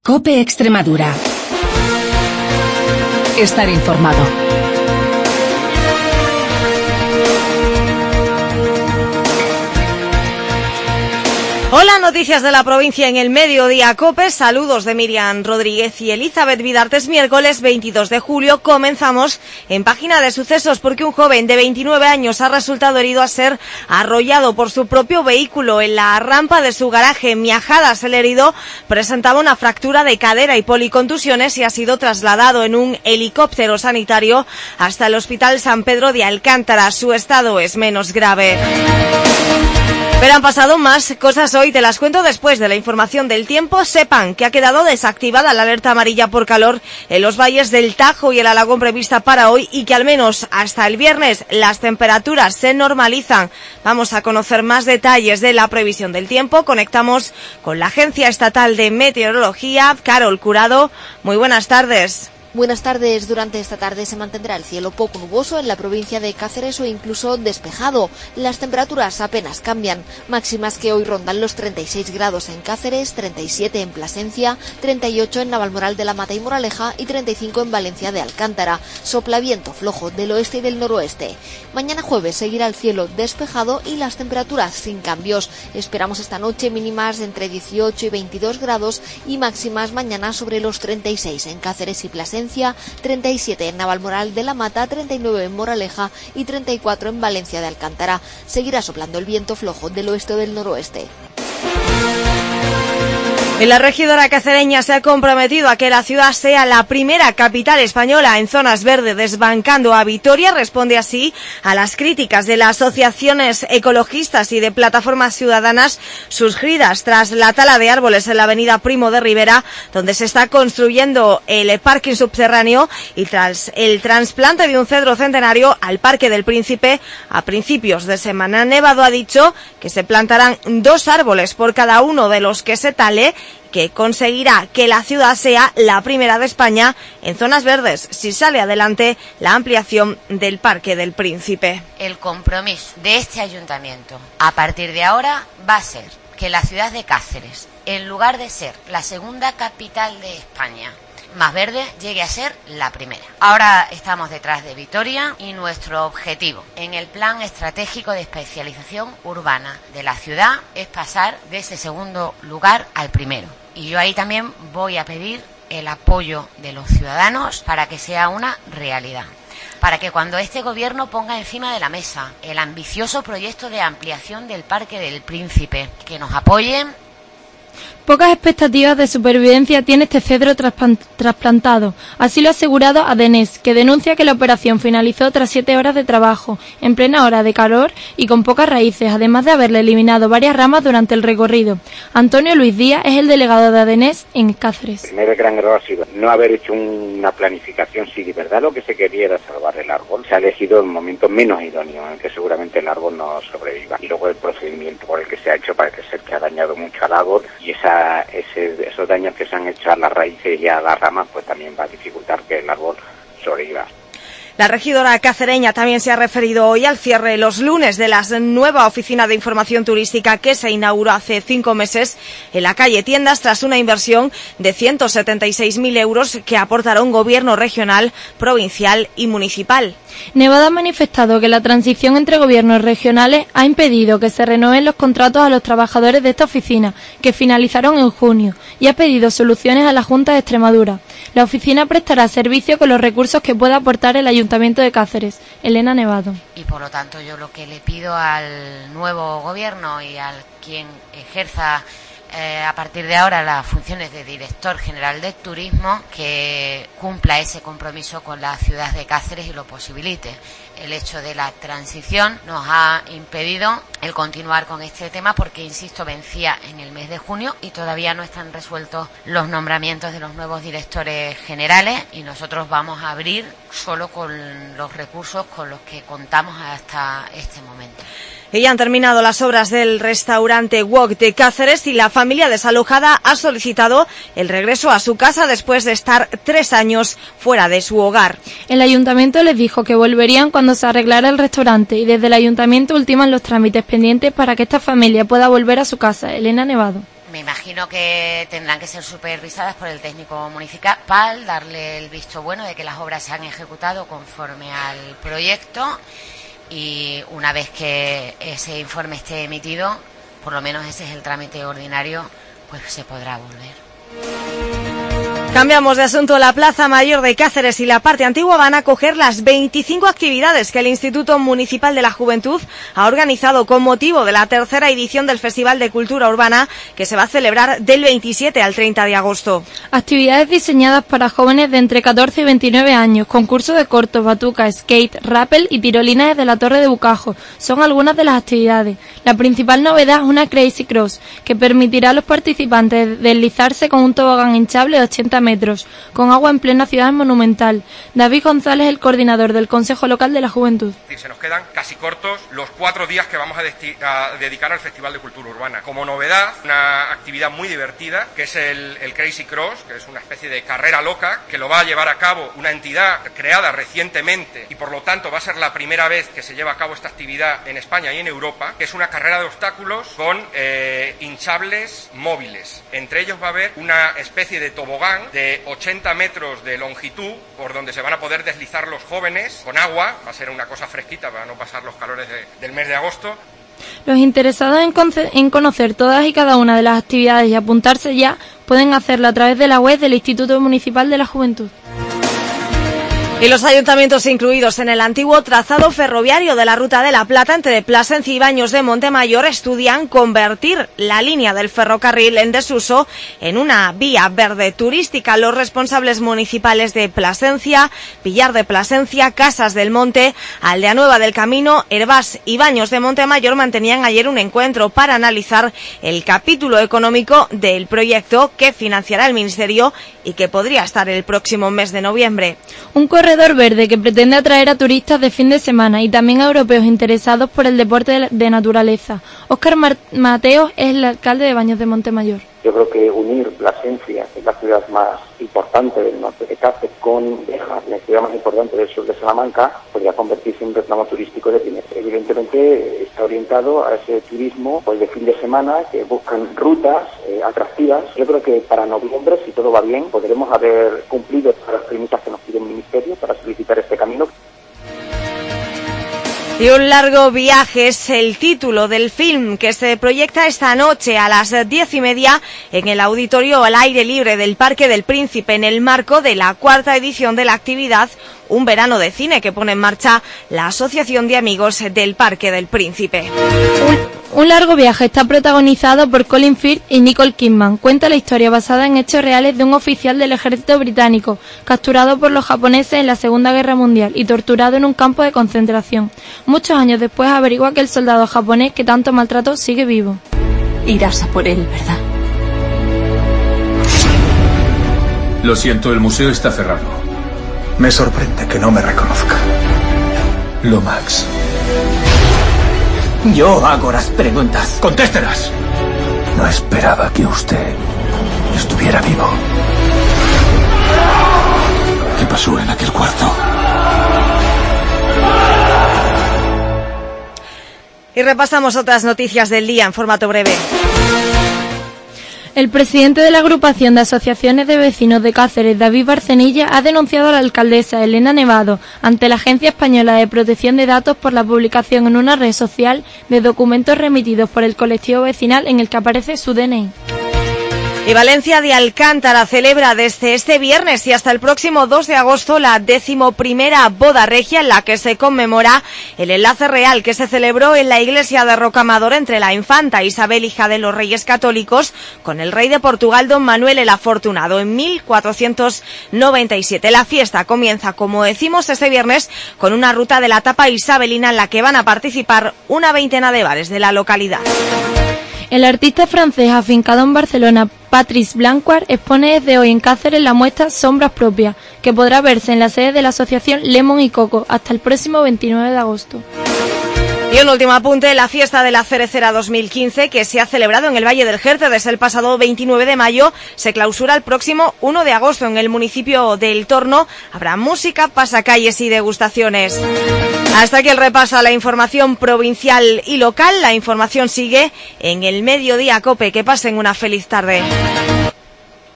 COPE Extremadura. Estar informado. Hola, noticias de la provincia en el mediodía COPE. Saludos de Miriam Rodríguez y Elizabeth Vidartes. Miércoles 22 de julio comenzamos en página de sucesos porque un joven de 29 años ha resultado herido al ser arrollado por su propio vehículo en la rampa de su garaje en Miajadas. El herido presentaba una fractura de cadera y policontusiones y ha sido trasladado en un helicóptero sanitario hasta el Hospital San Pedro de Alcántara. Su estado es menos grave. Pero han pasado más cosas hoy, te las cuento después de la información del tiempo. Sepan que ha quedado desactivada la alerta amarilla por calor en los valles del Tajo y el Alagón prevista para hoy y que al menos hasta el viernes las temperaturas se normalizan. Vamos a conocer más detalles de la previsión del tiempo. Conectamos con la Agencia Estatal de Meteorología. Carol Curado, muy buenas tardes. Buenas tardes. Durante esta tarde se mantendrá el cielo poco nuboso en la provincia de Cáceres o incluso despejado. Las temperaturas apenas cambian, máximas que hoy rondan los 36 grados en Cáceres, 37 en Plasencia, 38 en Navalmoral de la Mata y Moraleja y 35 en Valencia de Alcántara. Sopla viento flojo del oeste y del noroeste. Mañana jueves seguirá el cielo despejado y las temperaturas sin cambios. Esperamos esta noche mínimas entre 18 y 22 grados y máximas mañana sobre los 36 en Cáceres y Plasencia, 37 en Navalmoral de la Mata, 39 en Moraleja y 34 en Valencia de Alcántara. Seguirá soplando el viento flojo del oeste o del noroeste. La regidora cacereña se ha comprometido a que la ciudad sea la primera capital española en zonas verdes, desbancando a Vitoria. Responde así a las críticas de las asociaciones ecologistas y de plataformas ciudadanas surgidas tras la tala de árboles en la avenida Primo de Rivera, donde se está construyendo el parking subterráneo, y tras el trasplante de un cedro centenario al Parque del Príncipe a principios de semana. Nevado ha dicho que se plantarán 2 árboles por cada uno de los que se tale, que conseguirá que la ciudad sea la primera de España en zonas verdes si sale adelante la ampliación del Parque del Príncipe. El compromiso de este ayuntamiento a partir de ahora va a ser que la ciudad de Cáceres, en lugar de ser la segunda capital de España más verde, llegue a ser la primera. Ahora estamos detrás de Vitoria y nuestro objetivo en el plan estratégico de especialización urbana de la ciudad es pasar de ese segundo lugar al primero. Y yo ahí también voy a pedir el apoyo de los ciudadanos para que sea una realidad. Para que cuando este gobierno ponga encima de la mesa el ambicioso proyecto de ampliación del Parque del Príncipe, que nos apoyen. Pocas expectativas de supervivencia tiene este cedro trasplantado. Así lo ha asegurado Adenés, que denuncia que la operación finalizó tras 7 horas de trabajo, en plena hora de calor y con pocas raíces, además de haberle eliminado varias ramas durante el recorrido. Antonio Luis Díaz es el delegado de Adenés en Cáceres. El primer gran error ha sido no haber hecho una planificación. Si de verdad lo que se quería era salvar el árbol, se ha elegido el momento menos idóneo en el que seguramente el árbol no sobreviva. Y luego el procedimiento por el que se ha hecho parece ser que ha dañado mucho al árbol y esos daños que se han hecho a las raíces y a las ramas pues también va a dificultar que el árbol sobreviva. La regidora cacereña también se ha referido hoy al cierre los lunes de la nueva oficina de información turística que se inauguró hace 5 meses en la calle Tiendas tras una inversión de 176.000 euros que aportará un gobierno regional, provincial y municipal. Nevada ha manifestado que la transición entre gobiernos regionales ha impedido que se renueven los contratos a los trabajadores de esta oficina, que finalizaron en junio, y ha pedido soluciones a la Junta de Extremadura. La oficina prestará servicio con los recursos que pueda aportar el Ayuntamiento de Cáceres. Elena Nevado. Y por lo tanto yo lo que le pido al nuevo gobierno y al quien ejerza a partir de ahora las funciones de director general de turismo, que cumpla ese compromiso con la ciudad de Cáceres y lo posibilite. El hecho de la transición nos ha impedido el continuar con este tema porque, insisto, vencía en el mes de junio y todavía no están resueltos los nombramientos de los nuevos directores generales y nosotros vamos a abrir solo con los recursos con los que contamos hasta este momento. Y ya han terminado las obras del restaurante Wok de Cáceres y la familia desalojada ha solicitado el regreso a su casa después de estar 3 años fuera de su hogar. El ayuntamiento les dijo que volverían cuando se arreglara el restaurante y desde el ayuntamiento ultiman los trámites pendientes para que esta familia pueda volver a su casa. Elena Nevado. Me imagino que tendrán que ser supervisadas por el técnico municipal, darle el visto bueno de que las obras se han ejecutado conforme al proyecto y una vez que ese informe esté emitido, por lo menos ese es el trámite ordinario, pues se podrá volver. Cambiamos de asunto. La Plaza Mayor de Cáceres y la parte antigua van a acoger las 25 actividades que el Instituto Municipal de la Juventud ha organizado con motivo de la tercera edición del Festival de Cultura Urbana, que se va a celebrar del 27 al 30 de agosto. Actividades diseñadas para jóvenes de entre 14 y 29 años, concurso de cortos, batuca, skate, rappel y tirolina desde la Torre de Bucajo son algunas de las actividades. La principal novedad es una Crazy Cross, que permitirá a los participantes deslizarse con un tobogán hinchable de 80 metros, con agua en plena ciudad monumental. David González, el coordinador del Consejo Local de la Juventud. Se nos quedan casi cortos los 4 días que vamos a dedicar al Festival de Cultura Urbana. Como novedad, una actividad muy divertida, que es el Crazy Cross, que es una especie de carrera loca, que lo va a llevar a cabo una entidad creada recientemente y por lo tanto va a ser la primera vez que se lleva a cabo esta actividad en España y en Europa, que es una carrera de obstáculos con hinchables móviles. Entre ellos va a haber una especie de tobogán de 80 metros de longitud por donde se van a poder deslizar los jóvenes con agua. Va a ser una cosa fresquita para no pasar los calores del mes de agosto. Los interesados en conocer todas y cada una de las actividades y apuntarse ya pueden hacerlo a través de la web del Instituto Municipal de la Juventud. Y los ayuntamientos incluidos en el antiguo trazado ferroviario de la Ruta de la Plata entre Plasencia y Baños de Montemayor estudian convertir la línea del ferrocarril en desuso en una vía verde turística. Los responsables municipales de Plasencia, Villar de Plasencia, Casas del Monte, Aldea Nueva del Camino, Hervás y Baños de Montemayor mantenían ayer un encuentro para analizar el capítulo económico del proyecto que financiará el Ministerio y que podría estar el próximo mes de noviembre. Un corredor verde que pretende atraer a turistas de fin de semana y también a europeos interesados por el deporte de naturaleza. Óscar Mateos es el alcalde de Baños de Montemayor. Yo creo que unir Plasencia, que es la ciudad más importante del norte de Cáceres, con Béjar, la ciudad más importante del sur de Salamanca, podría convertirse en un reclamo turístico de primer. Evidentemente está orientado a ese turismo pues de fin de semana, que buscan rutas atractivas. Yo creo que para noviembre, si todo va bien, podremos haber cumplido las premisas que nos pide el Ministerio para solicitar este camino. Y un largo viaje es el título del film que se proyecta esta noche a las 10:30 en el auditorio al aire libre del Parque del Príncipe en el marco de la 4ª edición de la actividad Un Verano de Cine que pone en marcha la Asociación de Amigos del Parque del Príncipe. Un largo viaje está protagonizado por Colin Firth y Nicole Kidman. Cuenta la historia basada en hechos reales de un oficial del ejército británico, capturado por los japoneses en la Segunda Guerra Mundial y torturado en un campo de concentración. Muchos años después averigua que el soldado japonés que tanto maltrató sigue vivo. Irás a por él, ¿verdad? Lo siento, el museo está cerrado. Me sorprende que no me reconozca. Lomax. Yo hago las preguntas. ¡Contéstelas! No esperaba que usted estuviera vivo. ¿Qué pasó en aquel cuarto? Y repasamos otras noticias del día en formato breve. El presidente de la agrupación de asociaciones de vecinos de Cáceres, David Barcenilla, ha denunciado a la alcaldesa Elena Nevado ante la Agencia Española de Protección de Datos por la publicación en una red social de documentos remitidos por el colectivo vecinal en el que aparece su DNI. Y Valencia de Alcántara celebra desde este viernes y hasta el próximo 2 de agosto la 11ª boda regia en la que se conmemora el enlace real que se celebró en la iglesia de Rocamadour entre la infanta Isabel, hija de los Reyes Católicos, con el rey de Portugal Don Manuel el Afortunado en 1497. La fiesta comienza, como decimos, este viernes con una ruta de la tapa isabelina en la que van a participar una veintena de bares de la localidad. El artista francés afincado en Barcelona, Patrice Blanquart, expone desde hoy en Cáceres la muestra Sombras Propias, que podrá verse en la sede de la asociación Lemon y Coco hasta el próximo 29 de agosto. Y un último apunte, la fiesta de la Cerecera 2015, que se ha celebrado en el Valle del Jerte desde el pasado 29 de mayo, se clausura el próximo 1 de agosto en el municipio de El Torno. Habrá música, pasacalles y degustaciones. Hasta aquí el repaso a la información provincial y local. La información sigue en el Mediodía Cope. Que pasen una feliz tarde.